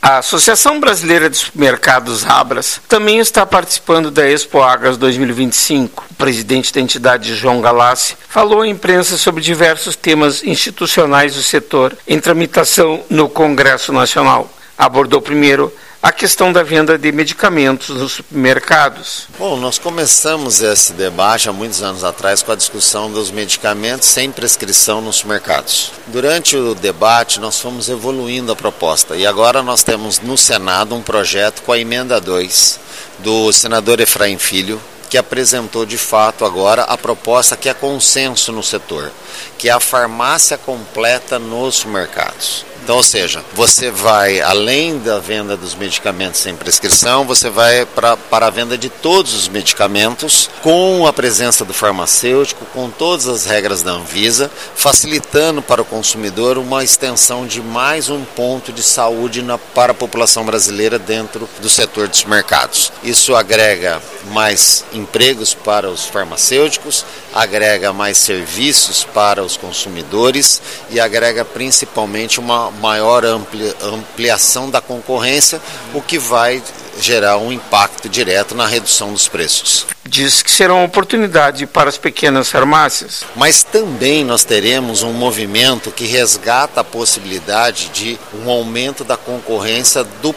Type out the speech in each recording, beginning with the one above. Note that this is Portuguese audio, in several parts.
A Associação Brasileira de Supermercados Abras também está participando da Expo Agras 2025. O presidente da entidade, João Galassi, falou à imprensa sobre diversos temas institucionais do setor em tramitação no Congresso Nacional. Abordou primeiro a questão da venda de medicamentos nos supermercados. Bom, nós começamos esse debate há muitos anos atrás com a discussão dos medicamentos sem prescrição nos supermercados. Durante o debate nós fomos evoluindo a proposta e agora nós temos no Senado um projeto com a emenda 2 do senador Efraim Filho, que apresentou de fato agora a proposta que é consenso no setor, que é a farmácia completa nos supermercados. Então, ou seja, você vai, além da venda dos medicamentos sem prescrição, você vai para a venda de todos os medicamentos, com a presença do farmacêutico, com todas as regras da Anvisa, facilitando para o consumidor uma extensão de mais um ponto de saúde para a população brasileira dentro do setor dos mercados. Isso agrega mais empregos para os farmacêuticos, agrega mais serviços para os consumidores e agrega principalmente uma maior ampliação da concorrência, o que vai gerar um impacto direto na redução dos preços. Diz que será uma oportunidade para as pequenas farmácias. Mas também nós teremos um movimento que resgata a possibilidade de um aumento da concorrência do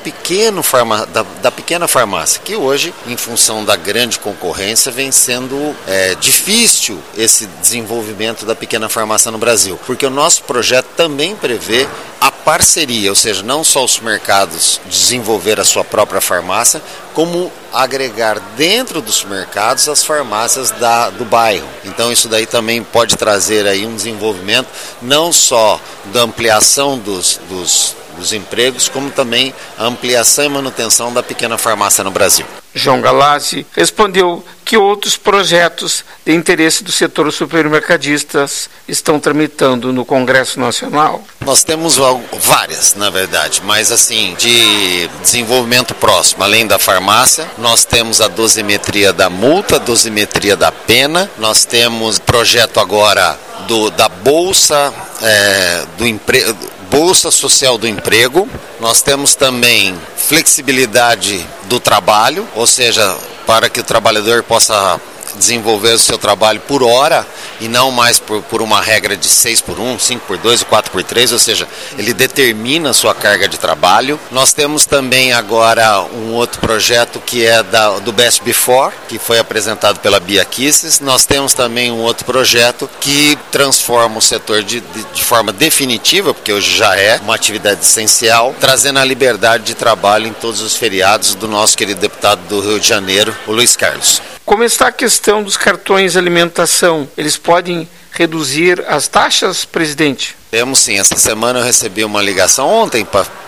da pequena farmácia, que hoje, em função da grande concorrência, vem sendo difícil esse desenvolvimento da pequena farmácia no Brasil, porque o nosso projeto também prevê a parceria, ou seja, não só os mercados desenvolver a sua própria farmácia, como agregar dentro dos mercados as farmácias do bairro. Então isso daí também pode trazer aí um desenvolvimento não só da ampliação dos empregos, como também a ampliação e manutenção da pequena farmácia no Brasil. João Galassi respondeu que outros projetos de interesse do setor supermercadistas estão tramitando no Congresso Nacional. Nós temos várias, na verdade, mas assim, de desenvolvimento próximo, além da farmácia, nós temos a dosimetria da multa, a dosimetria da pena, nós temos projeto agora da Bolsa do Emprego, Bolsa Social do Emprego, nós temos também flexibilidade do trabalho, ou seja, para que o trabalhador possa desenvolver o seu trabalho por hora e não mais por uma regra de 6x1, 5x2 ou 4x3, ou seja, ele determina a sua carga de trabalho. Nós temos também agora um outro projeto que é do Best Before, que foi apresentado pela Bia Kicis. Nós temos também um outro projeto que transforma o setor de forma definitiva, porque hoje já é uma atividade essencial, trazendo a liberdade de trabalho em todos os feriados do nosso querido deputado do Rio de Janeiro, o Luiz Carlos. Como está a questão dos cartões de alimentação? Eles podem reduzir as taxas, presidente? Temos sim. Essa semana eu recebi uma ligação ontem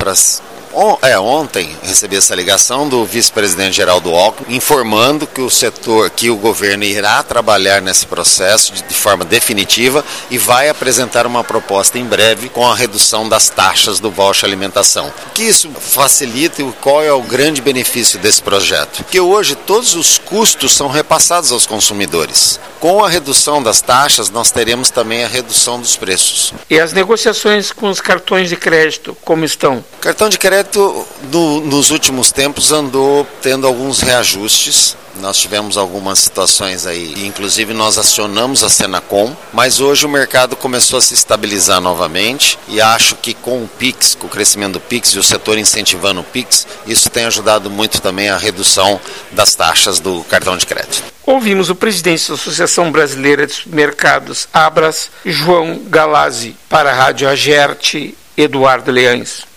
ontem recebi essa ligação do vice-presidente Geraldo Alckmin, informando que o governo irá trabalhar nesse processo de forma definitiva e vai apresentar uma proposta em breve com a redução das taxas do voucher alimentação. O que isso facilita e qual é o grande benefício desse projeto? Porque hoje todos os custos são repassados aos consumidores. Com a redução das taxas, nós teremos também a redução dos preços. E as negociações com os cartões de crédito, como estão? O cartão de crédito nos últimos tempos andou tendo alguns reajustes. Nós tivemos algumas situações aí, inclusive nós acionamos a Senacom, mas hoje o mercado começou a se estabilizar novamente e acho que com o Pix, com o crescimento do Pix e o setor incentivando o Pix, isso tem ajudado muito também a redução das taxas do cartão de crédito. Ouvimos o presidente da Associação Brasileira de Supermercados Abras, João Galassi, para a Rádio Agerte, Eduardo Leães.